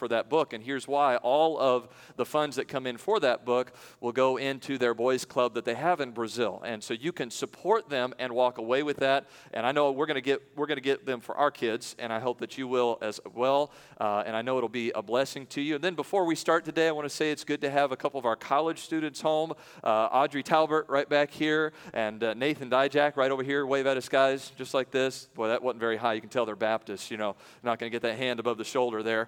for that book. And here's why. All of the funds that come in for that book will go into their boys club that they have in Brazil. And so you can support them and walk away with that. And I know we're going to get them for our kids, and I hope that you will as well. And I know it'll be a blessing to you. And then before we start today, I want to say it's good to have a couple of our college students home. Audrey Talbert right back here, and Nathan Dijak right over here. Wave at us, guys, just like this. Boy, that wasn't very high. You can tell they're Baptists, not going to get that hand above the shoulder there.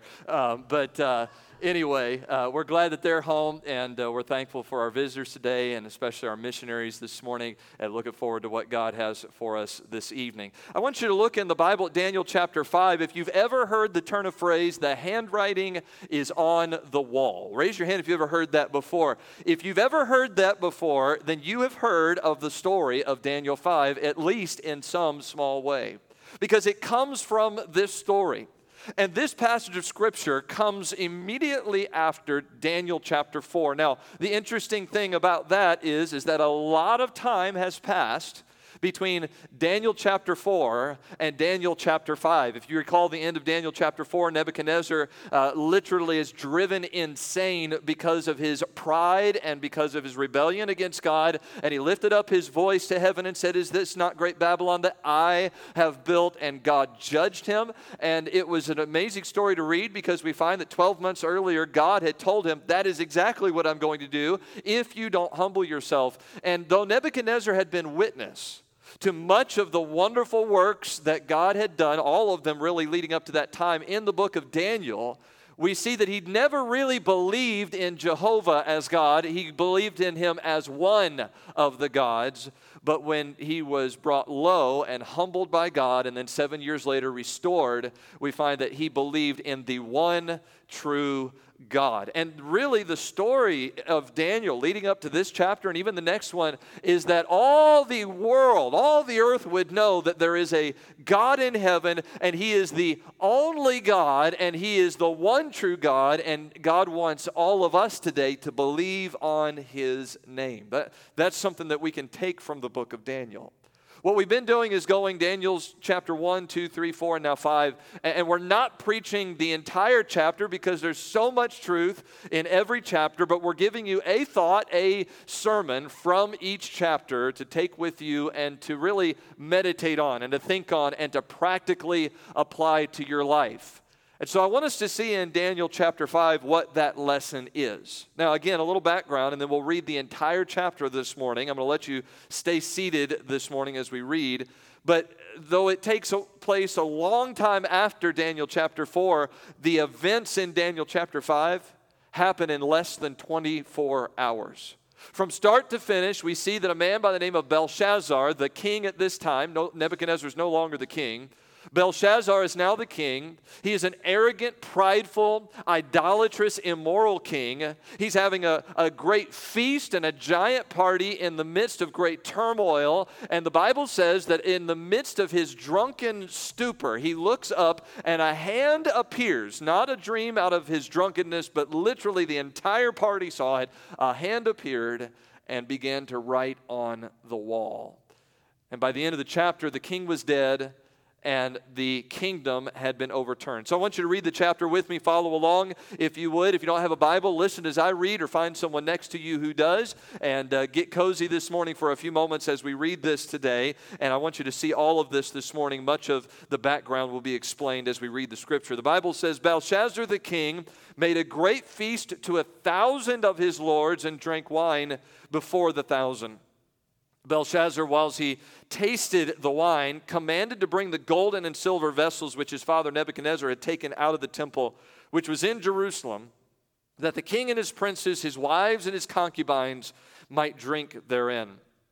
But anyway, we're glad that they're home, and we're thankful for our visitors today, and especially our missionaries this morning, and looking forward to what God has for us this evening. I want you to look in the Bible at Daniel chapter 5. If you've ever heard the turn of phrase, the handwriting is on the wall. Raise your hand if you've ever heard that before. If you've ever heard that before, then you have heard of the story of Daniel 5, at least in some small way, because it comes from this story. And this passage of Scripture comes immediately after Daniel chapter 4. Now, the interesting thing about that is that a lot of time has passed between Daniel chapter 4 and Daniel chapter 5. If you recall the end of Daniel chapter 4, Nebuchadnezzar literally is driven insane because of his pride and because of his rebellion against God. And he lifted up his voice to heaven and said, "Is this not great Babylon that I have built?" And God judged him. And it was an amazing story to read, because we find that 12 months earlier, God had told him, "That is exactly what I'm going to do if you don't humble yourself." And though Nebuchadnezzar had been witness to much of the wonderful works that God had done, all of them really leading up to that time in the book of Daniel, we see that he'd never really believed in Jehovah as God. He believed in him as one of the gods. But when he was brought low and humbled by God, and then 7 years later restored, we find that he believed in the one true God. And really the story of Daniel leading up to this chapter and even the next one is that all the world, all the earth would know that there is a God in heaven, and he is the only God, and he is the one true God, and God wants all of us today to believe on his name. That's something that we can take from the book of Daniel. What we've been doing is going Daniel's chapter 1, 2, 3, 4, and now 5. And we're not preaching the entire chapter because there's so much truth in every chapter, but we're giving you a thought, a sermon from each chapter to take with you and to really meditate on and to think on and to practically apply to your life. And so I want us to see in Daniel chapter 5 what that lesson is. Now, again, a little background, and then we'll read the entire chapter this morning. I'm going to let you stay seated this morning as we read. But though it takes place a long time after Daniel chapter 4, the events in Daniel chapter 5 happen in less than 24 hours. From start to finish, we see that a man by the name of Belshazzar, the king at this time, Nebuchadnezzar is no longer the king. Belshazzar is now the king. He is an arrogant, prideful, idolatrous, immoral king. He's having a great feast and a giant party in the midst of great turmoil. And the Bible says that in the midst of his drunken stupor, he looks up and a hand appears. Not a dream out of his drunkenness, but literally the entire party saw it. A hand appeared and began to write on the wall. And by the end of the chapter, the king was dead, and the kingdom had been overturned. So I want you to read the chapter with me. Follow along if you would. If you don't have a Bible, listen as I read, or find someone next to you who does. And get cozy this morning for a few moments as we read this today. And I want you to see all of this morning. Much of the background will be explained as we read the scripture. The Bible says, Belshazzar the king made a great feast to 1,000 of his lords and drank wine before the 1,000. Belshazzar, whilst he tasted the wine, commanded to bring the golden and silver vessels which his father Nebuchadnezzar had taken out of the temple, which was in Jerusalem, that the king and his princes, his wives and his concubines might drink therein.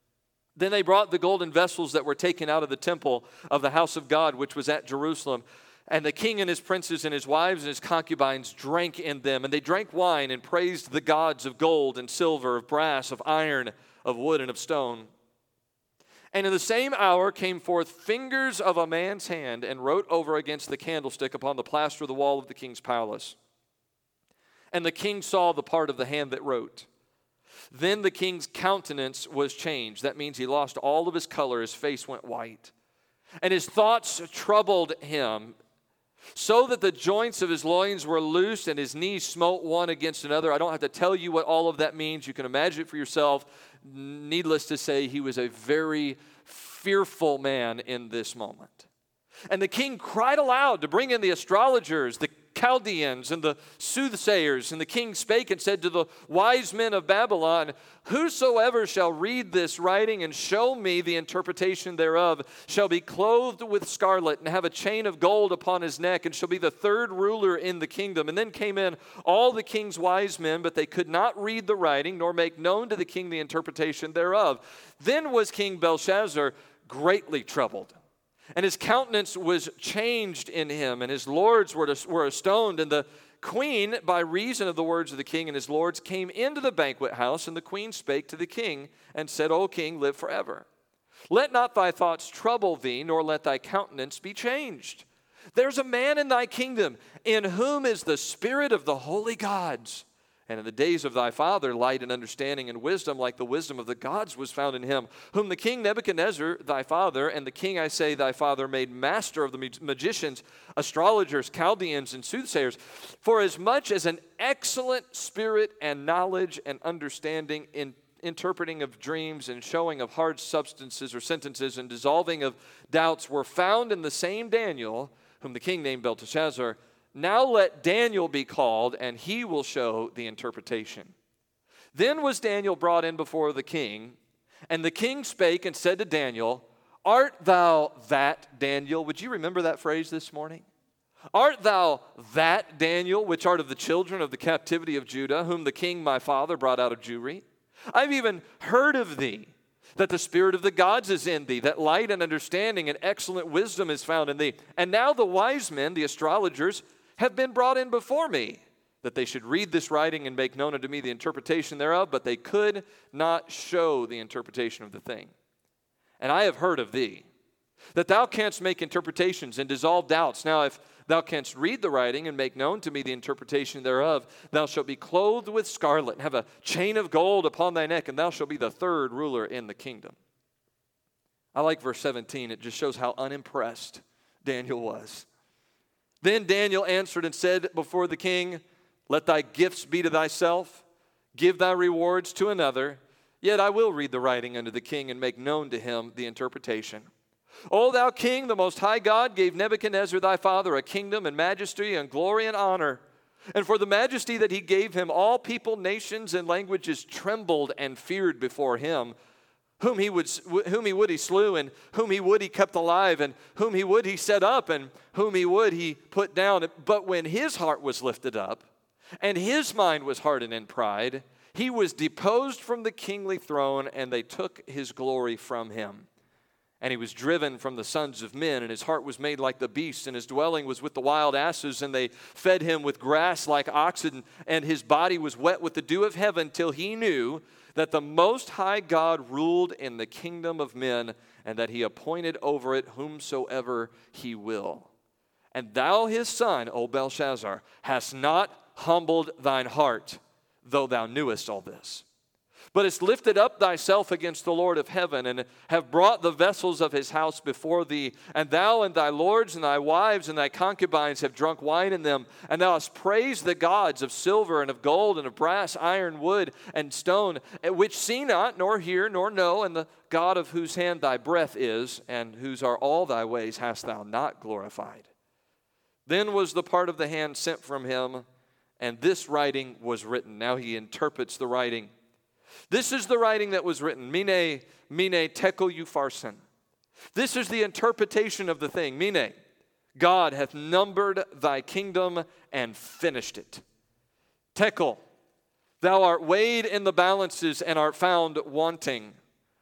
Then they brought the golden vessels that were taken out of the temple of the house of God, which was at Jerusalem. And the king and his princes and his wives and his concubines drank in them. And they drank wine and praised the gods of gold and silver, of brass, of iron, of wood, and of stone. And in the same hour came forth fingers of a man's hand and wrote over against the candlestick upon the plaster of the wall of the king's palace. And the king saw the part of the hand that wrote. Then the king's countenance was changed. That means he lost all of his color. His face went white. And his thoughts troubled him. so that the joints of his loins were loosed and his knees smote one against another. I don't have to tell you what all of that means. You can imagine it for yourself. Needless to say, he was a very fearful man in this moment. And the king cried aloud to bring in the astrologers, the Chaldeans, and the soothsayers. And the king spake and said to the wise men of Babylon, whosoever shall read this writing and show me the interpretation thereof shall be clothed with scarlet and have a chain of gold upon his neck and shall be the third ruler in the kingdom. And then came in all the king's wise men, but they could not read the writing nor make known to the king the interpretation thereof. Then was King Belshazzar greatly troubled, and his countenance was changed in him, and his lords were astoned. And the queen, by reason of the words of the king and his lords, came into the banquet house, and the queen spake to the king and said, O king, live forever. Let not thy thoughts trouble thee, nor let thy countenance be changed. There's a man in thy kingdom in whom is the spirit of the holy gods. And in the days of thy father, light and understanding and wisdom, like the wisdom of the gods, was found in him, whom the king Nebuchadnezzar, thy father, and the king, I say, thy father, made master of the magicians, astrologers, Chaldeans, and soothsayers, for as much as an excellent spirit and knowledge and understanding in interpreting of dreams and showing of hard substances or sentences and dissolving of doubts were found in the same Daniel, whom the king named Belteshazzar. Now let Daniel be called, and he will show the interpretation. Then was Daniel brought in before the king, and the king spake and said to Daniel, Art thou that Daniel? Would you remember that phrase this morning? Art thou that Daniel, which art of the children of the captivity of Judah, whom the king my father brought out of Jewry? I've even heard of thee, that the spirit of the gods is in thee, that light and understanding and excellent wisdom is found in thee. And now the wise men, the astrologers, have been brought in before me, that they should read this writing and make known unto me the interpretation thereof, but they could not show the interpretation of the thing. And I have heard of thee, that thou canst make interpretations and dissolve doubts. Now if thou canst read the writing and make known to me the interpretation thereof, thou shalt be clothed with scarlet and have a chain of gold upon thy neck, and thou shalt be the third ruler in the kingdom. I like verse 17. It just shows how unimpressed Daniel was. Then Daniel answered and said before the king, Let thy gifts be to thyself, give thy rewards to another, yet I will read the writing unto the king and make known to him the interpretation. O thou king, the most high God gave Nebuchadnezzar thy father a kingdom and majesty and glory and honor. And for the majesty that he gave him, all people, nations, and languages trembled and feared before him. Whom he would he slew, and whom he would he kept alive, and whom he would he set up, and whom he would he put down. But when his heart was lifted up, and his mind was hardened in pride, he was deposed from the kingly throne, and they took his glory from him. And he was driven from the sons of men, and his heart was made like the beasts, and his dwelling was with the wild asses, and they fed him with grass like oxen, and his body was wet with the dew of heaven, till he knew that the Most High God ruled in the kingdom of men, and that he appointed over it whomsoever he will. And thou his son, O Belshazzar, hast not humbled thine heart, though thou knewest all this. But hast lifted up thyself against the Lord of heaven, and have brought the vessels of his house before thee. And thou and thy lords and thy wives and thy concubines have drunk wine in them. And thou hast praised the gods of silver and of gold and of brass, iron, wood, and stone, which see not, nor hear, nor know, and the God of whose hand thy breath is, and whose are all thy ways, hast thou not glorified. Then was the part of the hand sent from him, and this writing was written. Now he interprets the writing. This is the writing that was written. Mene, mene, tekel upharsin. This is the interpretation of the thing. Mene, God hath numbered thy kingdom and finished it. Tekel, thou art weighed in the balances and art found wanting.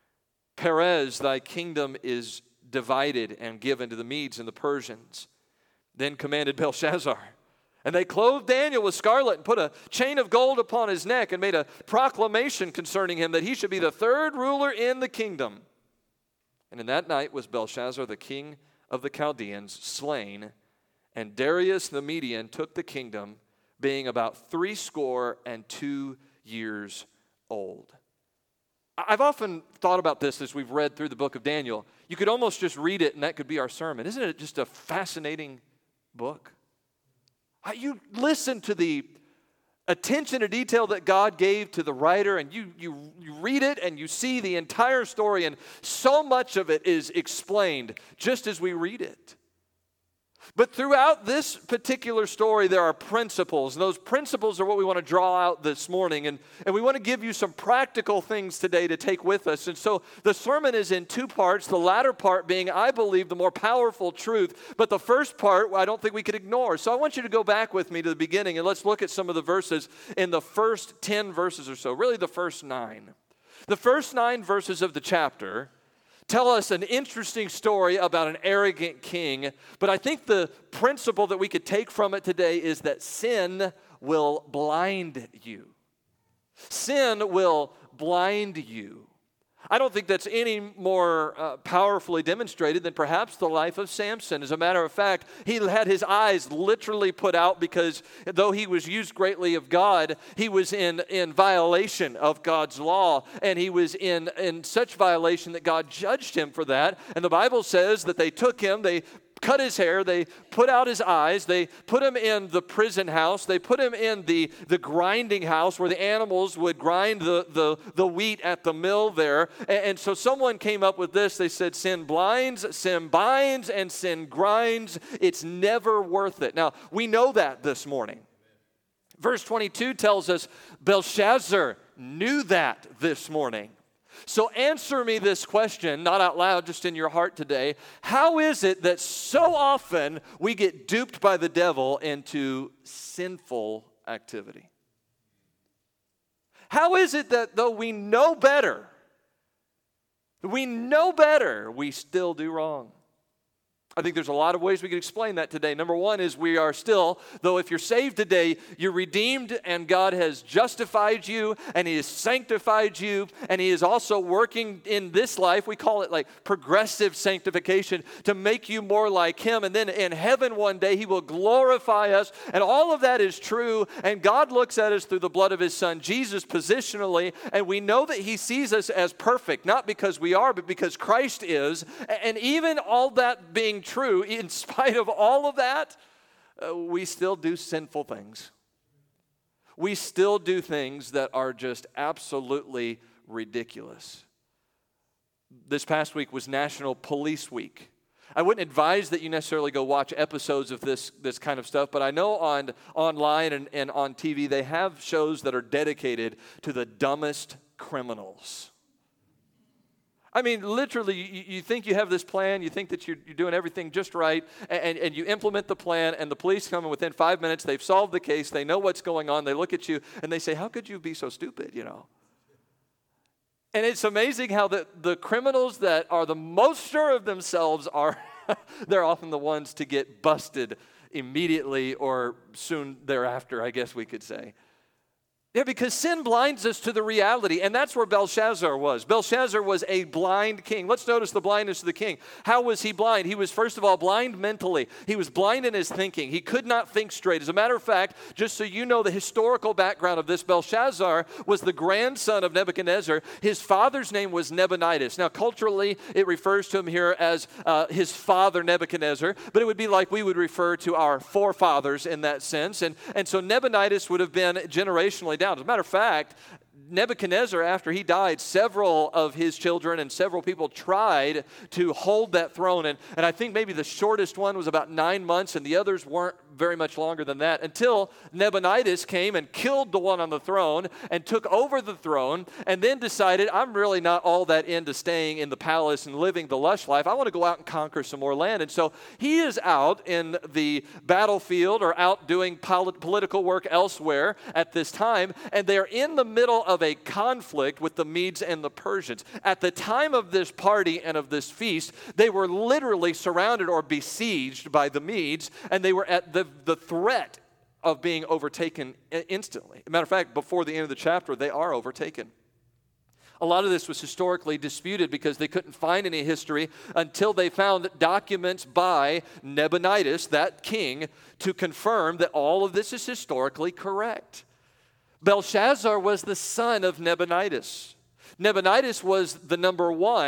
Perez, thy kingdom is divided and given to the Medes and the Persians. Then commanded Belshazzar, and they clothed Daniel with scarlet and put a chain of gold upon his neck and made a proclamation concerning him that he should be the third ruler in the kingdom. And in that night was Belshazzar, the king of the Chaldeans, slain, and Darius the Median took the kingdom, being about 62 years old. I've often thought about this as we've read through the book of Daniel. You could almost just read it and that could be our sermon. Isn't it just a fascinating book. You listen to the attention to detail that God gave to the writer, and you read it and you see the entire story, and so much of it is explained just as we read it. But throughout this particular story, there are principles, and those principles are what we want to draw out this morning, and we want to give you some practical things today to take with us. And so the sermon is in two parts, the latter part being, I believe, the more powerful truth, but the first part I don't think we could ignore. So I want you to go back with me to the beginning, and let's look at some of the verses in the first 10 verses or so, really the first 9. The first 9 verses of the chapter tell us an interesting story about an arrogant king, but I think the principle that we could take from it today is that sin will blind you. Sin will blind you. I don't think that's any more powerfully demonstrated than perhaps the life of Samson. As a matter of fact, he had his eyes literally put out because though he was used greatly of God, he was in violation of God's law, and he was in such violation that God judged him for that. And the Bible says that they took him, they cut his hair, they put out his eyes, they put him in the prison house, they put him in the grinding house where the animals would grind the wheat at the mill there. And so someone came up with this. They said, sin blinds, sin binds, and sin grinds. It's never worth it. Now, we know that this morning. Verse 22 tells us Belshazzar knew that this morning. So answer me this question, not out loud, just in your heart today. How is it that so often we get duped by the devil into sinful activity? How is it that though we know better, we still do wrong? I think there's a lot of ways we can explain that today. Number one is we are still, though if you're saved today, you're redeemed and God has justified you and He has sanctified you and He is also working in this life. We call it like progressive sanctification to make you more like Him. And then in heaven one day He will glorify us, and all of that is true. And God looks at us through the blood of His Son, Jesus, positionally, and we know that He sees us as perfect, not because we are, but because Christ is. And even all that being true, in spite of all of that, we still do sinful things. We still do things that are just absolutely ridiculous. This past week was National Police Week. I wouldn't advise that you necessarily go watch episodes of this kind of stuff, but I know online and on TV they have shows that are dedicated to the dumbest criminals. I mean, literally, you think you have this plan, you think that you're doing everything just right, and you implement the plan, and the police come in within 5 minutes, they've solved the case, they know what's going on, they look at you, and they say, how could you be so stupid, you know? And it's amazing how the criminals that are the most sure of themselves are, they're often the ones to get busted immediately or soon thereafter, I guess we could say. Yeah, because sin blinds us to the reality, and that's where Belshazzar was. Belshazzar was a blind king. Let's notice the blindness of the king. How was he blind? He was, first of all, blind mentally. He was blind in his thinking. He could not think straight. As a matter of fact, just so you know the historical background of this, Belshazzar was the grandson of Nebuchadnezzar. His father's name was Nabonidus. Now, culturally, it refers to him here as his father Nebuchadnezzar, but it would be like we would refer to our forefathers in that sense. And so Nabonidus would have been generationally down. As a matter of fact, Nebuchadnezzar, after he died, several of his children and several people tried to hold that throne. And I think maybe the shortest one was about 9 months, and the others weren't very much longer than that, until Nabonidus came and killed the one on the throne and took over the throne, and then decided, I'm really not all that into staying in the palace and living the lush life. I want to go out and conquer some more land. And so he is out in the battlefield or out doing political work elsewhere at this time, and they're in the middle of a conflict with the Medes and the Persians. At the time of this party and of this feast, they were literally surrounded or besieged by the Medes, and they were at the threat of being overtaken instantly. As a matter of fact, before the end of the chapter, they are overtaken. A lot of this was historically disputed because they couldn't find any history until they found documents by Nabonidus, that king, to confirm that all of this is historically correct. Belshazzar was the son of Nabonidus. Nabonidus was the number one,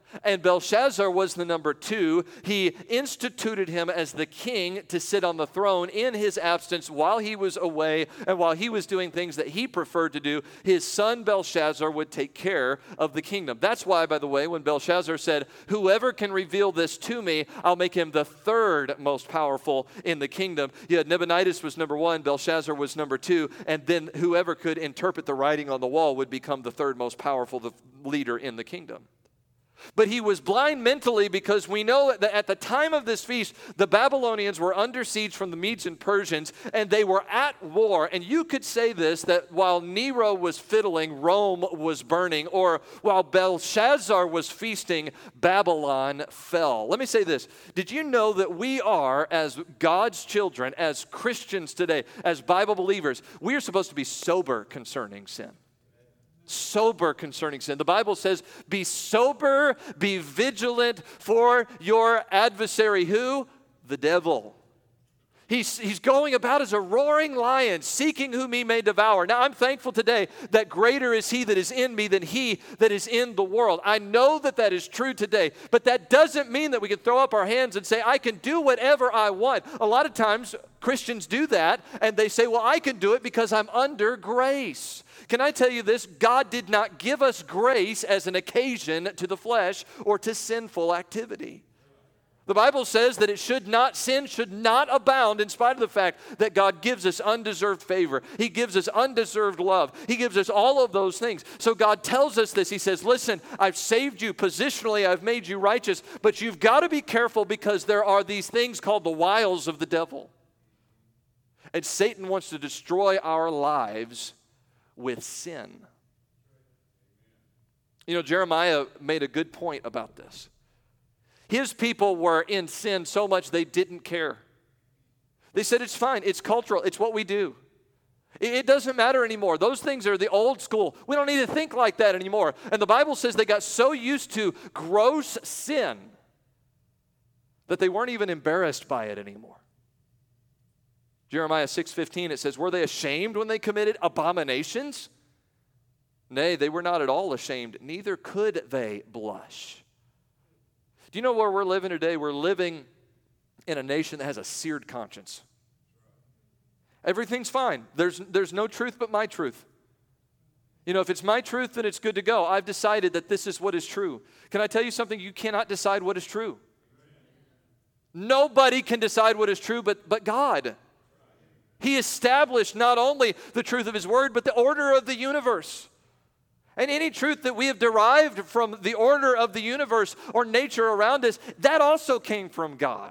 And Belshazzar was the number 2. He instituted him as the king to sit on the throne in his absence while he was away and while he was doing things that he preferred to do. His son Belshazzar would take care of the kingdom. That's why, by the way, when Belshazzar said, "Whoever can reveal this to me, I'll make him the 3rd most powerful in the kingdom." Yeah, Nabonidus was number 1, Belshazzar was number 2, and then whoever could interpret the writing on the wall would become the 3rd most powerful leader in the kingdom. But he was blind mentally because we know that at the time of this feast, the Babylonians were under siege from the Medes and Persians, and they were at war. And you could say this, that while Nero was fiddling, Rome was burning, or while Belshazzar was feasting, Babylon fell. Let me say this. Did you know that we are, as God's children, as Christians today, as Bible believers, we are supposed to be sober concerning sin? Sober concerning sin. The Bible says, be sober, be vigilant, for your adversary, who? The devil. He's going about as a roaring lion, seeking whom he may devour. Now, I'm thankful today that greater is he that is in me than he that is in the world. I know that that is true today, but that doesn't mean that we can throw up our hands and say, I can do whatever I want. A lot of times, Christians do that, and they say, well, I can do it because I'm under grace. Can I tell you this? God did not give us grace as an occasion to the flesh or to sinful activity. The Bible says that sin should not abound in spite of the fact that God gives us undeserved favor. He gives us undeserved love. He gives us all of those things. So God tells us this. He says, listen, I've saved you positionally. I've made you righteous. But you've got to be careful because there are these things called the wiles of the devil. And Satan wants to destroy our lives with sin. You know, Jeremiah made a good point about this. His people were in sin so much they didn't care. They said, it's fine, it's cultural, it's what we do. It doesn't matter anymore. Those things are the old school. We don't need to think like that anymore. And the Bible says they got so used to gross sin that they weren't even embarrassed by it anymore. Jeremiah 6:15, it says, were they ashamed when they committed abominations? Nay, they were not at all ashamed, neither could they blush. Do you know where we're living today? We're living in a nation that has a seared conscience. Everything's fine. There's no truth but my truth. You know, if it's my truth, then it's good to go. I've decided that this is what is true. Can I tell you something? You cannot decide what is true. Nobody can decide what is true but God. He established not only the truth of His Word, but the order of the universe. And any truth that we have derived from the order of the universe or nature around us, that also came from God.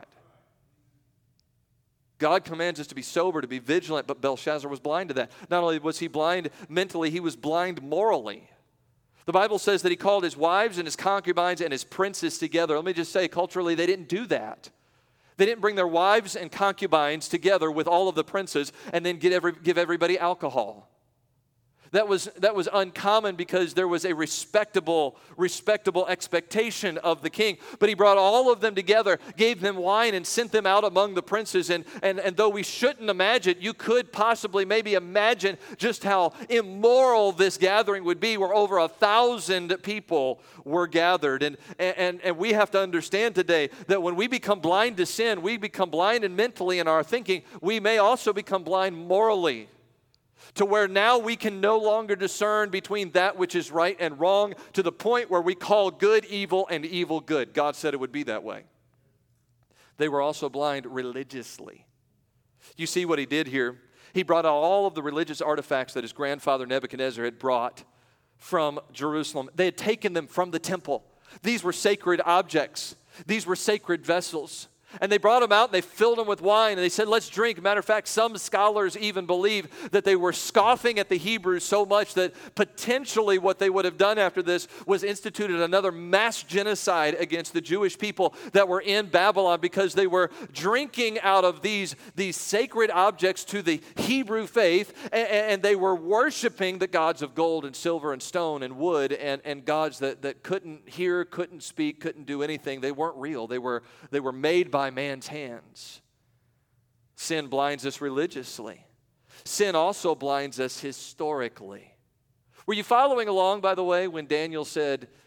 God commands us to be sober, to be vigilant, but Belshazzar was blind to that. Not only was he blind mentally, he was blind morally. The Bible says that he called his wives and his concubines and his princes together. Let me just say, culturally, they didn't do that. They didn't bring their wives and concubines together with all of the princes and then give everybody alcohol. That was uncommon because there was a respectable expectation of the king. But he brought all of them together, gave them wine, and sent them out among the princes. And though we shouldn't imagine, you could possibly maybe imagine just how immoral this gathering would be, where over 1,000 people were gathered. And we have to understand today that when we become blind to sin, we become blind and mentally in our thinking. We may also become blind morally, to where now we can no longer discern between that which is right and wrong, to the point where we call good evil and evil good. God said it would be that way. They were also blind religiously. You see what he did here? He brought out all of the religious artifacts that his grandfather Nebuchadnezzar had brought from Jerusalem. They had taken them from the temple. These were sacred objects. These were sacred vessels. And they brought them out and they filled them with wine and they said, let's drink. Matter of fact, some scholars even believe that they were scoffing at the Hebrews so much that potentially what they would have done after this was instituted another mass genocide against the Jewish people that were in Babylon, because they were drinking out of these sacred objects to the Hebrew faith, and they were worshiping the gods of gold and silver and stone and wood and gods that couldn't hear, couldn't speak, couldn't do anything. They weren't real. They were made by man's hands. Sin blinds us religiously. Sin also blinds us historically. Were you following along, by the way, when Daniel said,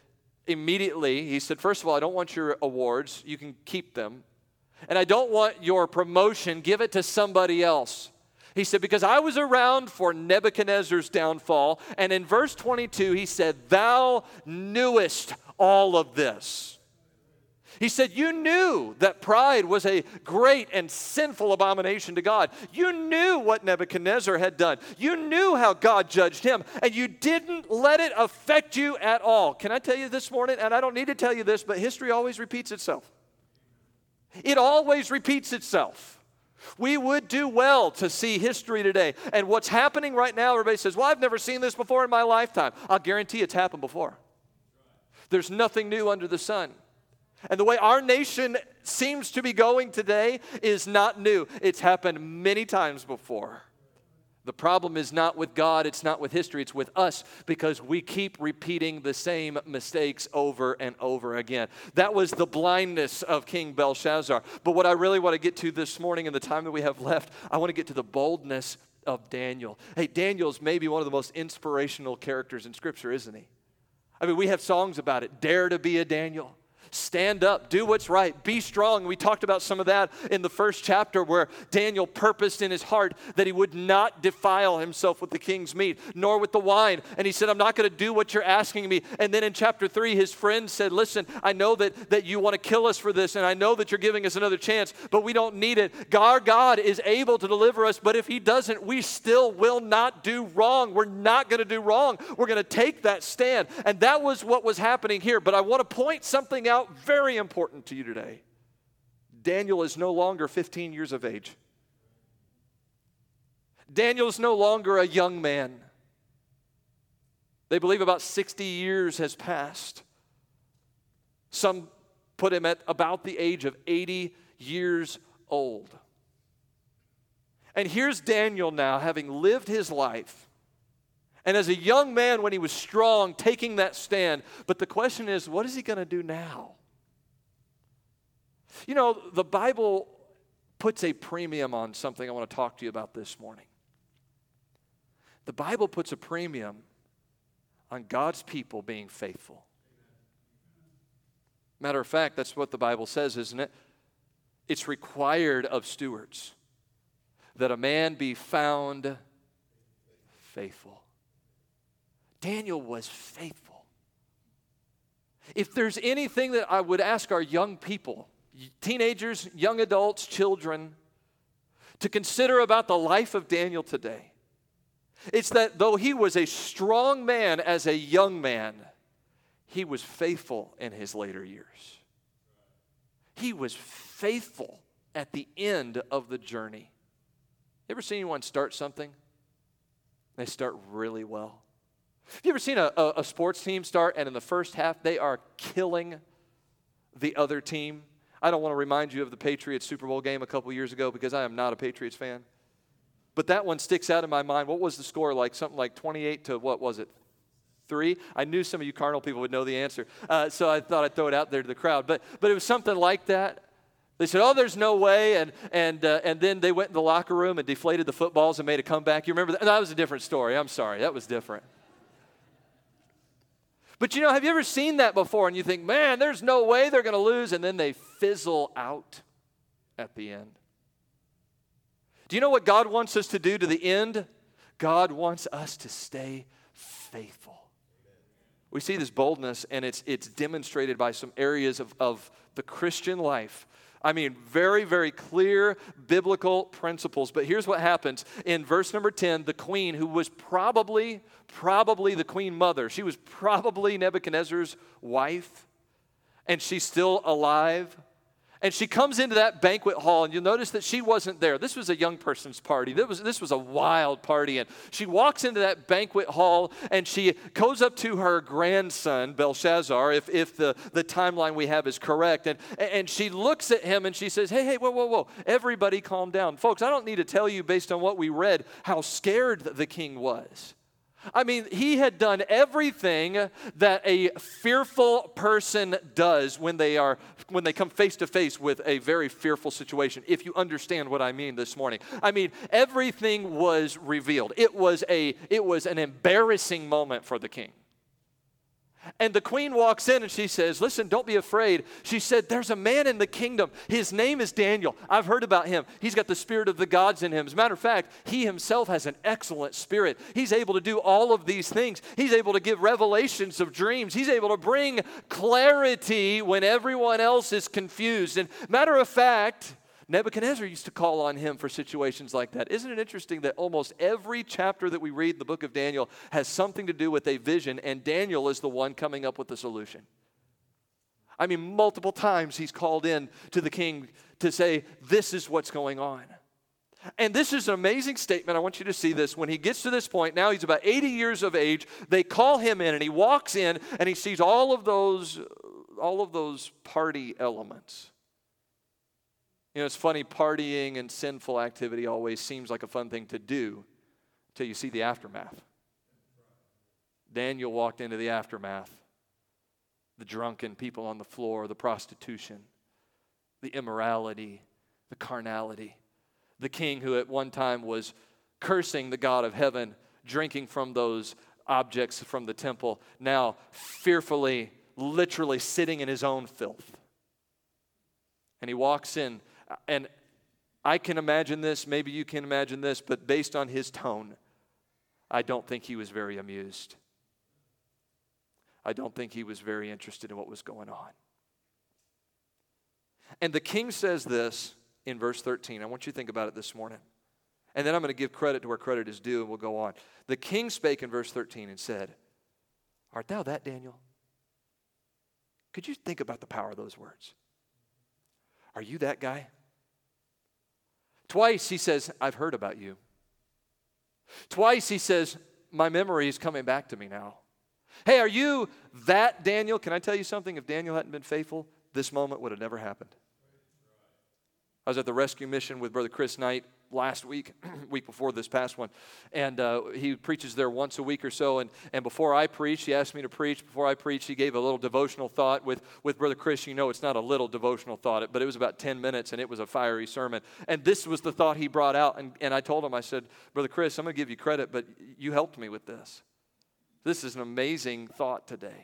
immediately, he said, first of all, I don't want your awards. You can keep them. And I don't want your promotion. Give it to somebody else. He said, because I was around for Nebuchadnezzar's downfall. And in verse 22, he said, thou knewest all of this. He said, you knew that pride was a great and sinful abomination to God. You knew what Nebuchadnezzar had done. You knew how God judged him, and you didn't let it affect you at all. Can I tell you this morning, and I don't need to tell you this, but history always repeats itself. It always repeats itself. We would do well to see history today. And what's happening right now, everybody says, well, I've never seen this before in my lifetime. I'll guarantee it's happened before. There's nothing new under the sun. And the way our nation seems to be going today is not new. It's happened many times before. The problem is not with God, it's not with history, it's with us because we keep repeating the same mistakes over and over again. That was the blindness of King Belshazzar. But what I really want to get to this morning in the time that we have left, I want to get to the boldness of Daniel. Hey, Daniel's maybe one of the most inspirational characters in Scripture, isn't he? I mean, we have songs about it. Dare to be a Daniel. Stand up, do what's right, be strong. We talked about some of that in the first chapter where Daniel purposed in his heart that he would not defile himself with the king's meat, nor with the wine. And he said, I'm not going to do what you're asking me. And then in chapter 3, his friends said, listen, I know that you want to kill us for this, and I know that you're giving us another chance, but we don't need it. Our God is able to deliver us, but if he doesn't, we still will not do wrong. We're not going to do wrong. We're going to take that stand. And that was what was happening here. But I want to point something out very important to you today. Daniel is no longer 15 years of age. Daniel is no longer a young man. They believe about 60 years has passed. Some put him at about the age of 80 years old. And here's Daniel now, having lived his life. And as a young man, when he was strong, taking that stand. But the question is, what is he going to do now? You know, the Bible puts a premium on something I want to talk to you about this morning. The Bible puts a premium on God's people being faithful. Matter of fact, that's what the Bible says, isn't it? It's required of stewards that a man be found faithful. Daniel was faithful. If there's anything that I would ask our young people, teenagers, young adults, children, to consider about the life of Daniel today, it's that though he was a strong man as a young man, he was faithful in his later years. He was faithful at the end of the journey. You ever seen anyone start something? They start really well. Have you ever seen a sports team start and in the first half they are killing the other team? I don't want to remind you of the Patriots Super Bowl game a couple years ago because I am not a Patriots fan. But that one sticks out in my mind. What was the score like? Something like 28 to what was it? 3? I knew some of you Cardinal people would know the answer. So I thought I'd throw it out there to the crowd. But it was something like that. They said, oh, there's no way. And then they went in the locker room and deflated the footballs and made a comeback. You remember that? That was a different story. I'm sorry. That was different. But you know, have you ever seen that before and you think, man, there's no way they're going to lose, and then they fizzle out at the end? Do you know what God wants us to do to the end? God wants us to stay faithful. We see this boldness, and it's demonstrated by some areas of the Christian life. I mean, very, very clear biblical principles. But here's what happens. In verse number 10, the queen, who was probably the queen mother, she was probably Nebuchadnezzar's wife, and she's still alive. And she comes into that banquet hall, and you'll notice that she wasn't there. This was a young person's party. This was a wild party. And she walks into that banquet hall, and she goes up to her grandson, Belshazzar, if the timeline we have is correct. And she looks at him, and she says, hey, whoa. Everybody calm down. Folks, I don't need to tell you based on what we read how scared the king was. I mean, he had done everything that a fearful person does when they come face to face with a very fearful situation, if you understand what I mean this morning. I mean, everything was revealed. It was an embarrassing moment for the king. And the queen walks in and she says, listen, don't be afraid. She said, there's a man in the kingdom. His name is Daniel. I've heard about him. He's got the spirit of the gods in him. As a matter of fact, he himself has an excellent spirit. He's able to do all of these things. He's able to give revelations of dreams. He's able to bring clarity when everyone else is confused. And matter of fact, Nebuchadnezzar used to call on him for situations like that. Isn't it interesting that almost every chapter that we read in the book of Daniel has something to do with a vision, and Daniel is the one coming up with the solution? I mean, multiple times he's called in to the king to say, this is what's going on. And this is an amazing statement. I want you to see this. When he gets to this point, now he's about 80 years of age. They call him in, and he walks in, and he sees all of those party elements. You know, it's funny, partying and sinful activity always seems like a fun thing to do until you see the aftermath. Daniel walked into the aftermath. The drunken people on the floor, the prostitution, the immorality, the carnality. The king who at one time was cursing the God of heaven, drinking from those objects from the temple, now fearfully, literally sitting in his own filth. And he walks in. And I can imagine this, maybe you can imagine this, but based on his tone, I don't think he was very amused. I don't think he was very interested in what was going on. And the king says this in verse 13. I want you to think about it this morning. And then I'm going to give credit to where credit is due, and we'll go on. The king spake in verse 13 and said, art thou that, Daniel? Could you think about the power of those words? Are you that guy? Twice he says, I've heard about you. Twice he says, my memory is coming back to me now. Hey, are you that Daniel? Can I tell you something? If Daniel hadn't been faithful, this moment would have never happened. I was at the rescue mission with Brother Chris Knight last week, week before this past one, and he preaches there once a week or so, and before I preached, he asked me to preach. Before I preached, he gave a little devotional thought with Brother Chris. You know, it's not a little devotional thought, but it was about 10 minutes, and it was a fiery sermon, and this was the thought he brought out, and I told him, I said, Brother Chris, I'm going to give you credit, but you helped me with this. This is an amazing thought today.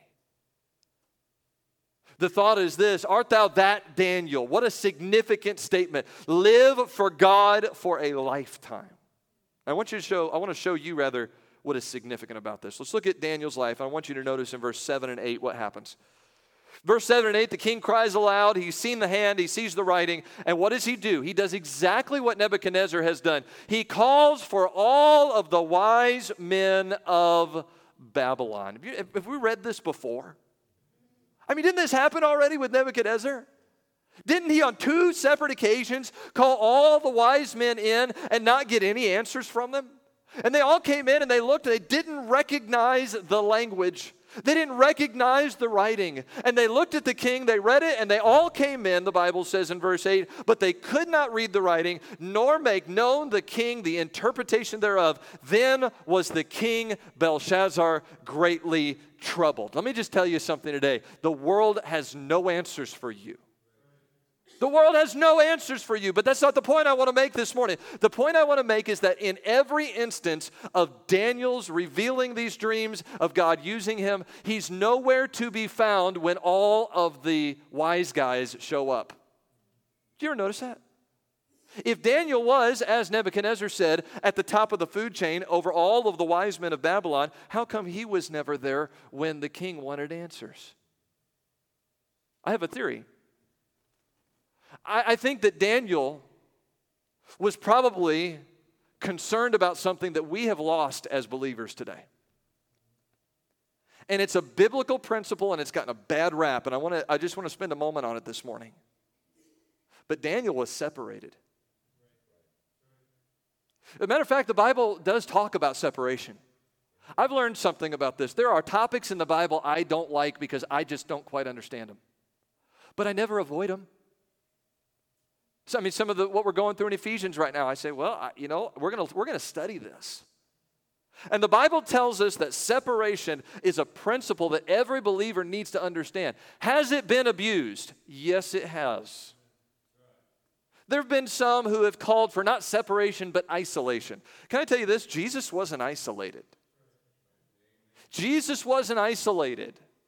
The thought is this, art thou that Daniel? What a significant statement. Live for God for a lifetime. I want to show you what is significant about this. Let's look at Daniel's life. I want you to notice in verse 7 and 8 what happens. Verse 7 and 8, the king cries aloud. He's seen the hand. He sees the writing. And what does he do? He does exactly what Nebuchadnezzar has done. He calls for all of the wise men of Babylon. Have we read this before? I mean, didn't this happen already with Nebuchadnezzar? Didn't he on 2 separate occasions call all the wise men in and not get any answers from them? And they all came in and they looked and they didn't recognize the language. They didn't recognize the writing. And they looked at the king, they read it, and they all came in, the Bible says in verse 8, but they could not read the writing, nor make known the king the interpretation thereof. Then was the king Belshazzar greatly troubled. Let me just tell you something today. The world has no answers for you. The world has no answers for you, but that's not the point I want to make this morning. The point I want to make is that in every instance of Daniel's revealing these dreams, of God using him, he's nowhere to be found when all of the wise guys show up. Do you ever notice that? If Daniel was, as Nebuchadnezzar said, at the top of the food chain over all of the wise men of Babylon, how come he was never there when the king wanted answers? I have a theory. I think that Daniel was probably concerned about something that we have lost as believers today. And it's a biblical principle, and it's gotten a bad rap, and I just want to spend a moment on it this morning. But Daniel was separated. As a matter of fact, the Bible does talk about separation. I've learned something about this. There are topics in the Bible I don't like because I just don't quite understand them. But I never avoid them. So, I mean, some of what we're going through in Ephesians right now, I say, well, we're gonna study this. And the Bible tells us that separation is a principle that every believer needs to understand. Has it been abused? Yes, it has. There have been some who have called for not separation, but isolation. Can I tell you this? Jesus wasn't isolated. Jesus wasn't isolated.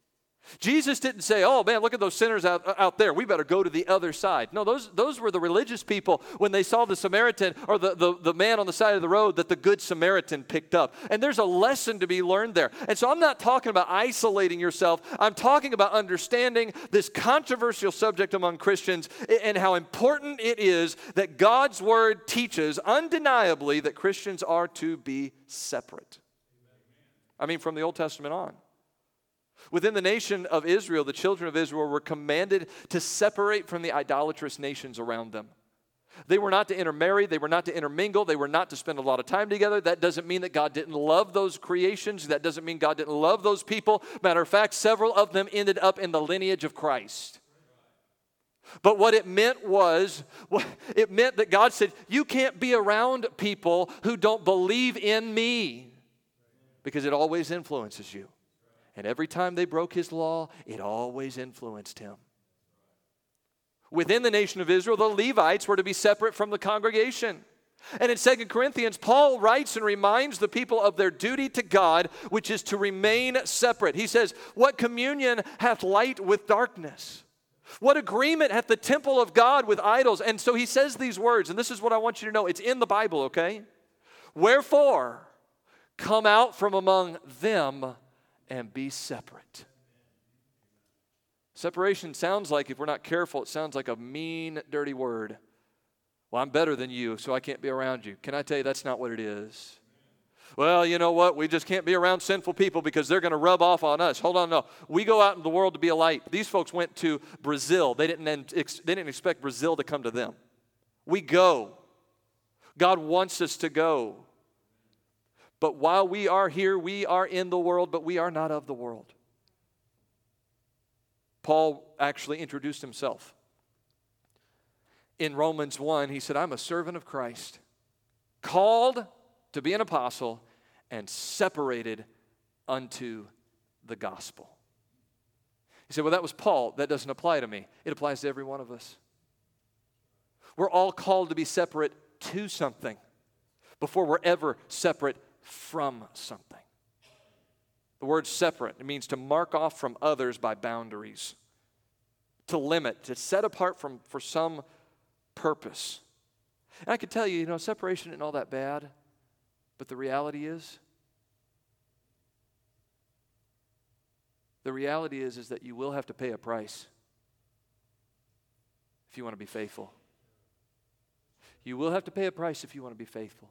Jesus didn't say, oh man, look at those sinners out there. We better go to the other side. No, those were the religious people when they saw the Samaritan or the man on the side of the road that the Good Samaritan picked up. And there's a lesson to be learned there. And so I'm not talking about isolating yourself. I'm talking about understanding this controversial subject among Christians and how important it is that God's Word teaches undeniably that Christians are to be separate. I mean, from the Old Testament on. Within the nation of Israel, the children of Israel were commanded to separate from the idolatrous nations around them. They were not to intermarry. They were not to intermingle. They were not to spend a lot of time together. That doesn't mean that God didn't love those creations. That doesn't mean God didn't love those people. Matter of fact, several of them ended up in the lineage of Christ. But what it meant that God said, you can't be around people who don't believe in me, because it always influences you. And every time they broke his law, it always influenced him. Within the nation of Israel, the Levites were to be separate from the congregation. And in 2 Corinthians, Paul writes and reminds the people of their duty to God, which is to remain separate. He says, what communion hath light with darkness? What agreement hath the temple of God with idols? And so he says these words, and this is what I want you to know. It's in the Bible, okay? Wherefore, come out from among them and be separate. Separation sounds like, if we're not careful, it sounds like a mean, dirty word. Well, I'm better than you, so I can't be around you. Can I tell you that's not what it is? Well, you know what? We just can't be around sinful people because they're going to rub off on us. Hold on, no. We go out in the world to be a light. These folks went to Brazil. They didn't expect Brazil to come to them. We go. God wants us to go. But while we are here, we are in the world, but we are not of the world. Paul actually introduced himself. In Romans 1, he said, I'm a servant of Christ, called to be an apostle and separated unto the gospel. He said, well, that was Paul. That doesn't apply to me. It applies to every one of us. We're all called to be separate to something before we're ever separate from something. The word separate, it means to mark off from others by boundaries, to limit, to set apart for some purpose. And I can tell you, separation isn't all that bad, but the reality is that you will have to pay a price if you want to be faithful. You will have to pay a price if you want to be faithful.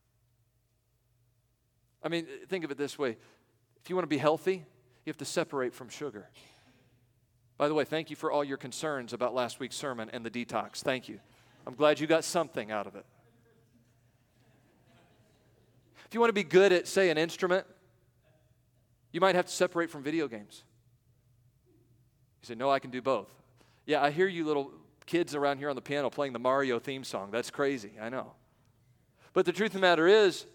I mean, think of it this way. If you want to be healthy, you have to separate from sugar. By the way, thank you for all your concerns about last week's sermon and the detox. Thank you. I'm glad you got something out of it. If you want to be good at, say, an instrument, you might have to separate from video games. You say, no, I can do both. Yeah, I hear you little kids around here on the piano playing the Mario theme song. That's crazy, I know. But the truth of the matter is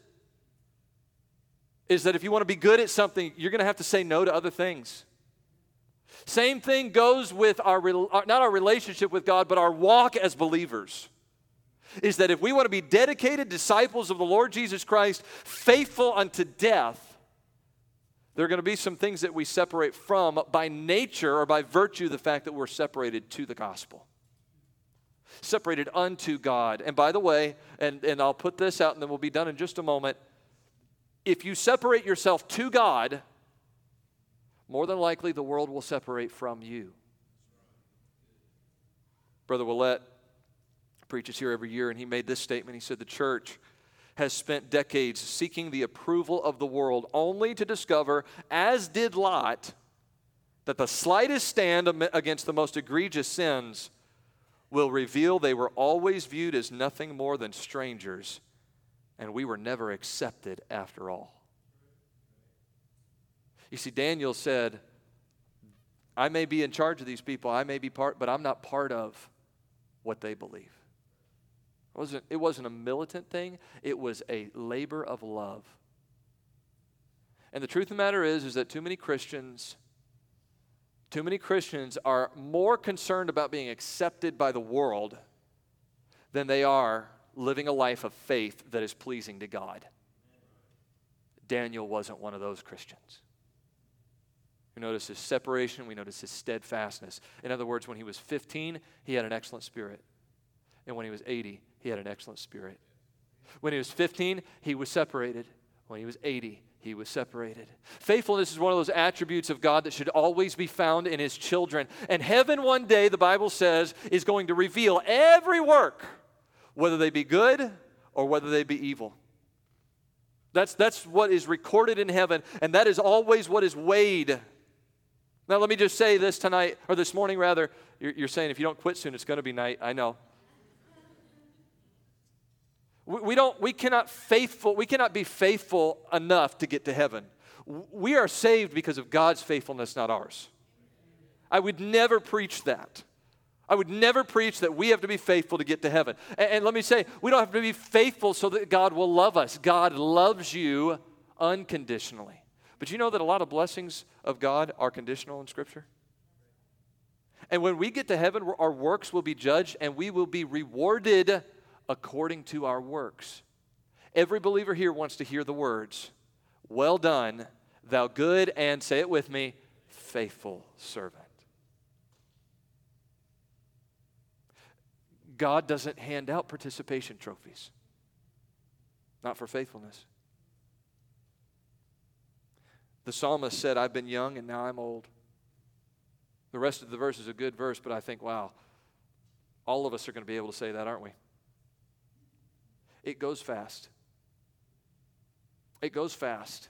that if you want to be good at something, you're going to have to say no to other things. Same thing goes with not our relationship with God, but our walk as believers. Is that if we want to be dedicated disciples of the Lord Jesus Christ, faithful unto death, there are going to be some things that we separate from by nature or by virtue of the fact that we're separated to the gospel. Separated unto God. And by the way, and I'll put this out and then we'll be done in just a moment. If you separate yourself to God, more than likely the world will separate from you. Brother Willett preaches here every year, and he made this statement. He said, the church has spent decades seeking the approval of the world only to discover, as did Lot, that the slightest stand against the most egregious sins will reveal they were always viewed as nothing more than strangers, and we were never accepted after all. You see, Daniel said, I may be in charge of these people, I may be but I'm not part of what they believe. It wasn't a militant thing, it was a labor of love. And the truth of the matter is that too many Christians are more concerned about being accepted by the world than they are living a life of faith that is pleasing to God. Daniel wasn't one of those Christians. We notice his separation. We notice his steadfastness. In other words, when he was 15, he had an excellent spirit. And when he was 80, he had an excellent spirit. When he was 15, he was separated. When he was 80, he was separated. Faithfulness is one of those attributes of God that should always be found in his children. And heaven one day, the Bible says, is going to reveal every work, whether they be good or whether they be evil. That's what is recorded in heaven, and that is always what is weighed. Now, let me just say this tonight, or this morning rather. You're saying if you don't quit soon, it's going to be night. I know. We cannot be faithful enough to get to heaven. We are saved because of God's faithfulness, not ours. I would never preach that. I would never preach that we have to be faithful to get to heaven. And let me say, we don't have to be faithful so that God will love us. God loves you unconditionally. But you know that a lot of blessings of God are conditional in Scripture? And when we get to heaven, our works will be judged and we will be rewarded according to our works. Every believer here wants to hear the words, "Well done, thou good," and say it with me, "faithful servant." God doesn't hand out participation trophies. Not for faithfulness. The psalmist said, "I've been young and now I'm old." The rest of the verse is a good verse, but I think, wow, all of us are going to be able to say that, aren't we? It goes fast. It goes fast.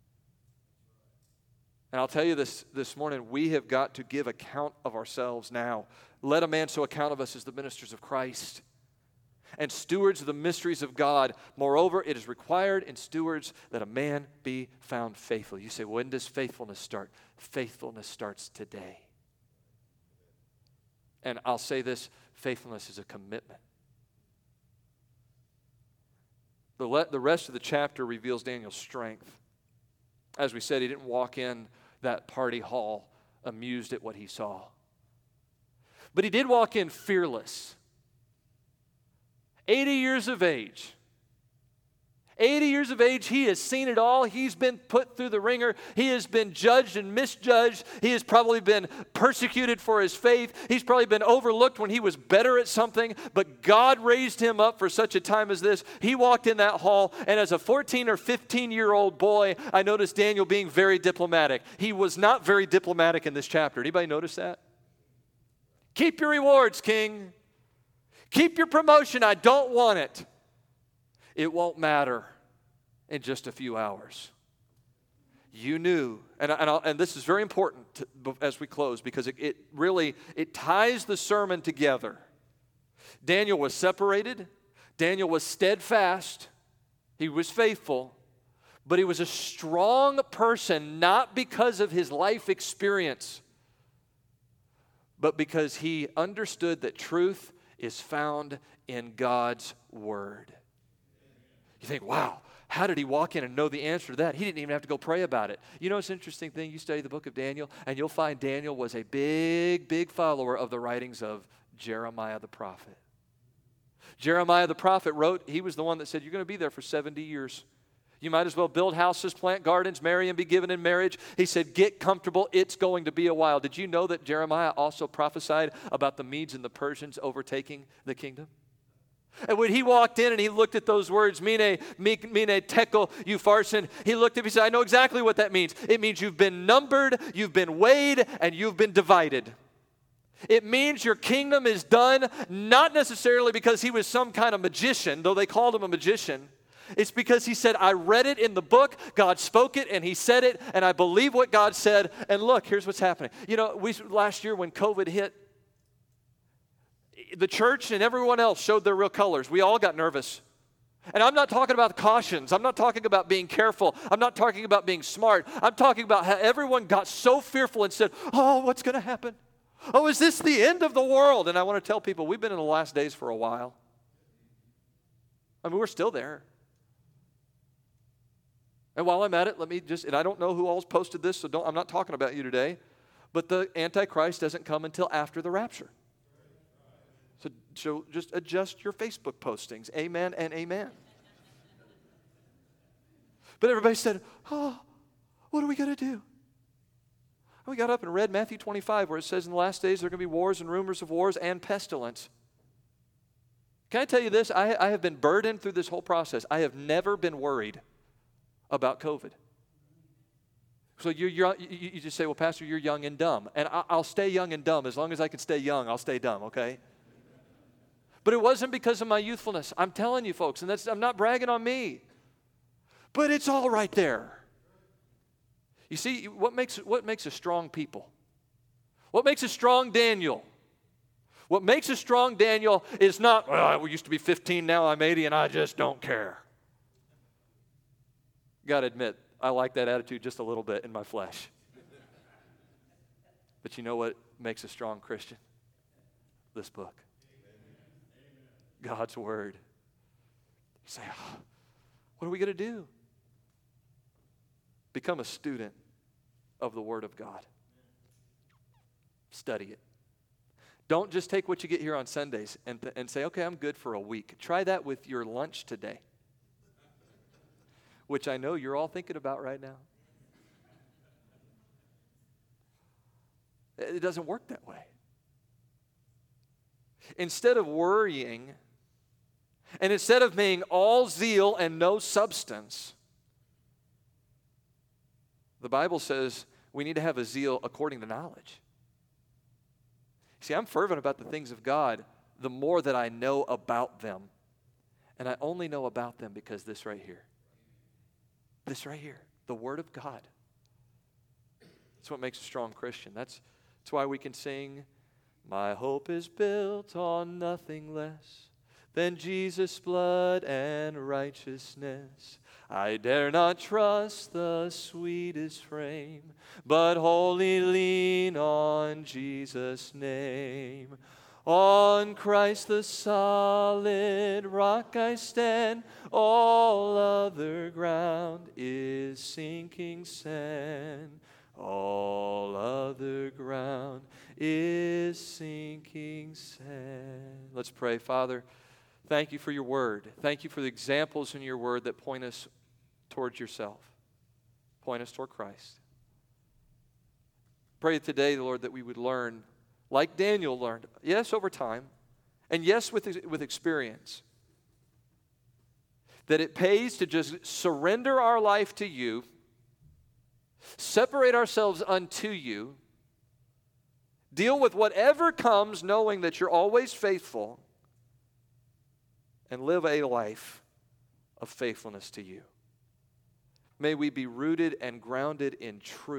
And I'll tell you this morning, we have got to give account of ourselves now. Let a man so account of us as the ministers of Christ and stewards of the mysteries of God. Moreover, it is required in stewards that a man be found faithful. You say, when does faithfulness start? Faithfulness starts today. And I'll say this, faithfulness is a commitment. The rest of the chapter reveals Daniel's strength. As we said, he didn't walk in that party hall amused at what he saw. But he did walk in fearless. 80 years of age. 80 years of age, he has seen it all. He's been put through the ringer. He has been judged and misjudged. He has probably been persecuted for his faith. He's probably been overlooked when he was better at something, but God raised him up for such a time as this. He walked in that hall, and as a 14 or 15-year-old boy, I noticed Daniel being very diplomatic. He was not very diplomatic in this chapter. Anybody notice that? Keep your rewards, king. Keep your promotion. I don't want it. It won't matter in just a few hours. You knew, and this is very important as we close because it really ties the sermon together. Daniel was separated. Daniel was steadfast. He was faithful. But he was a strong person, not because of his life experience, but because he understood that truth is found in God's word. You think, wow, how did he walk in and know the answer to that? He didn't even have to go pray about it. You know, it's an interesting thing. You study the book of Daniel, and you'll find Daniel was a big follower of the writings of Jeremiah the prophet. Jeremiah the prophet wrote, he was the one that said, you're going to be there for 70 years. You might as well build houses, plant gardens, marry and be given in marriage. He said, get comfortable. It's going to be a while. Did you know that Jeremiah also prophesied about the Medes and the Persians overtaking the kingdom? And when he walked in and he looked at those words, mene, tekel, upharsin, he looked at me and said, I know exactly what that means. It means you've been numbered, you've been weighed, and you've been divided. It means your kingdom is done, not necessarily because he was some kind of magician, though they called him a magician. It's because he said, I read it in the book, God spoke it, and he said it, and I believe what God said, and look, here's what's happening. You know, last year when COVID hit, the church and everyone else showed their real colors. We all got nervous. And I'm not talking about cautions. I'm not talking about being careful. I'm not talking about being smart. I'm talking about how everyone got so fearful and said, oh, what's going to happen? Oh, is this the end of the world? And I want to tell people, we've been in the last days for a while. I mean, we're still there. And while I'm at it, and I don't know who all's posted this, so I'm not talking about you today, but the Antichrist doesn't come until after the rapture. So just adjust your Facebook postings. Amen and amen. But everybody said, oh, what are we going to do? We got up and read Matthew 25, where it says in the last days there are going to be wars and rumors of wars and pestilence. Can I tell you this? I have been burdened through this whole process. I have never been worried about COVID. So you just say, well, Pastor, you're young and dumb. And I'll stay young and dumb. As long as I can stay young, I'll stay dumb, okay? But it wasn't because of my youthfulness. I'm telling you, folks, and I'm not bragging on me. But it's all right there. You see, what makes a strong people? What makes a strong Daniel? What makes a strong Daniel is not, well, I used to be 15, now I'm 80, and I just don't care. Got to admit, I like that attitude just a little bit in my flesh. But you know what makes a strong Christian? This book. God's Word. You say, oh, what are we going to do? Become a student of the Word of God. Study it. Don't just take what you get here on Sundays and say, okay, I'm good for a week. Try that with your lunch today, which I know you're all thinking about right now. It doesn't work that way. Instead of worrying, and instead of being all zeal and no substance, the Bible says we need to have a zeal according to knowledge. See, I'm fervent about the things of God the more that I know about them. And I only know about them because this right here, the Word of God. That's what makes a strong Christian. That's why we can sing, my hope is built on nothing less than Jesus' blood and righteousness. I dare not trust the sweetest frame, but wholly lean on Jesus' name. On Christ the solid rock I stand, all other ground is sinking sand. All other ground is sinking sand. Let's pray. Father, thank you for your word. Thank you for the examples in your word that point us towards yourself, point us toward Christ. Pray today, Lord, that we would learn like Daniel learned, yes, over time, and yes, with experience, that it pays to just surrender our life to you, separate ourselves unto you, deal with whatever comes knowing that you're always faithful, and live a life of faithfulness to you. May we be rooted and grounded in truth.